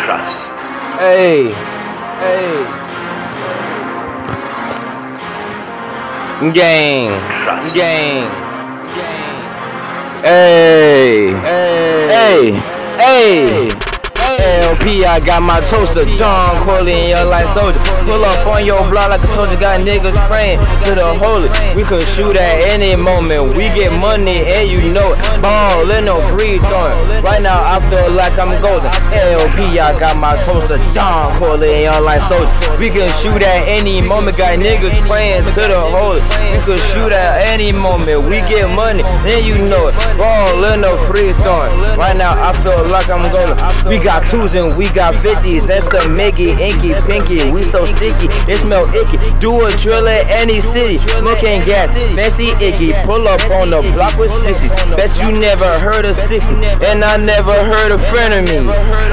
trust. Hey. Gang. Trust. Gang. Hey. LP, I got my toaster, Don Corleone like soldier. Pull up on your block like a soldier, got niggas praying to the holy. We could shoot at any moment, we get money and you know it. Ballin', no free throwing. Right now I feel like I'm golden. LP, I got my toaster, Don Corleone like soldier. We can shoot at any moment, got niggas praying to the holy. We could shoot at any moment, we get money and you know it. Ballin', no free throwing. Right now I feel like I'm golden. We got 2s and we got 50s. That's a Miggy, Inky, Pinky. We so sticky, it smell icky. Do a drill at any city. Smoking gas, messy, icky. Pull up on the block with 60. Bet you never heard of 60. And I never heard a friend of me.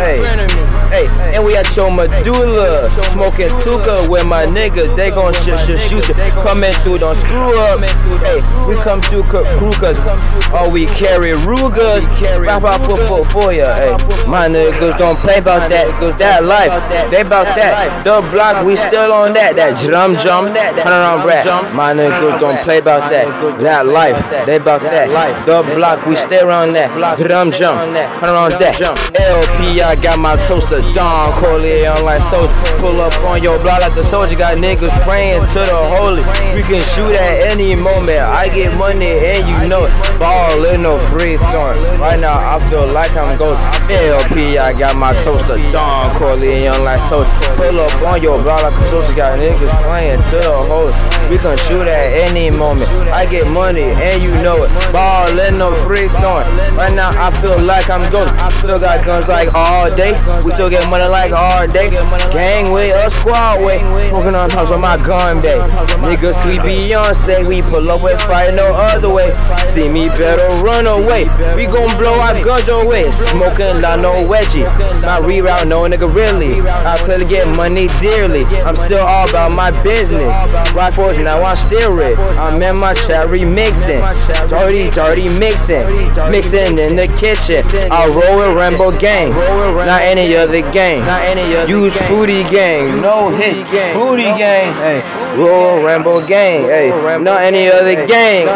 Hey, and we at your medulla. Smoking Tuka with my niggas. They gon' shoot you. Coming through, don't screw up. Hey, we come through crew cause all we carry Rugas. Rap out for ya. Hey, my niggas don't play about that, cause that life, they about that. The block, we still on that. That jump, 100 on rap. My niggas don't play about that. That life, they about that. The block, we stay on that. Jump, 100 on that. LP, I got my toaster, Don Corleone like soldier. Pull up on your block like the soldier, got niggas praying to the holy. We can shoot at any moment. I get money and you know it. Ballin', no free throwing. Right now I feel like I'm ghost. LP, I got my toaster, Don Corleone like soldier. Pull up on your block like a soldier, got niggas playing to the holy. We can shoot at any moment. I get money and you know it. Ballin', no free throwing. Right now I feel like I'm ghost. Still got guns like all day. We still get money like all day. Gang way, a squad way. Smoking on house on my gun bay. Niggas sweet Beyonce. We pull up with fire no other way. See me better run away. We gon' blow our guns your way. Smoking like no wedgie. My reroute, no nigga really. I clearly get money dearly. I'm still all about my business. Rock force, now I'm still rich. I'm in my chat remixing. Dirty mixing. Mixing in the kitchen. I roll with Rainbow Gang. Not any other gang. Use Fruity Gang. No hits. Fruity Gang. Hey. Roll Rainbow Gang. Hey. Not any other gang.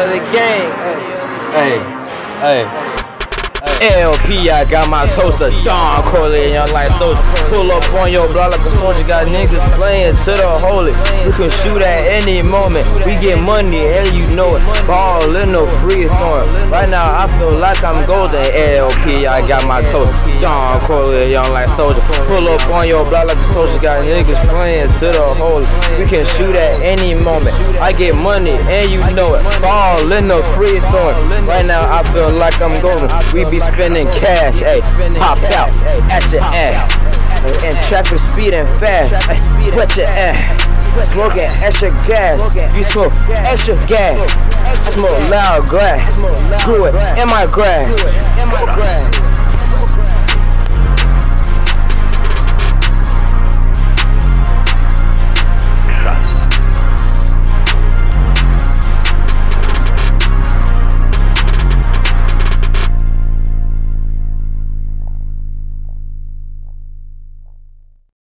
Hey. LP, I got my toaster, Don Corleone like soldier. Pull up on your block like a soldier, got niggas playing to the holy. We can shoot at any moment, we get money and you know it. Ballin', no free throwing. Right now I feel like I'm golden. LP, I got my toaster, Don Corleone like soldier. Pull up on your block like a soldier, got niggas playing to the holy. We can shoot at any moment, I get money and you know it. Ballin', no free throwing. Right now I feel like I'm golden. We be spending cash, ayy, pop out at your ass, and traffic speeding fast, wet your ass, smoking extra gas, you smoke extra gas, I smoke loud grass, grew it in my grass.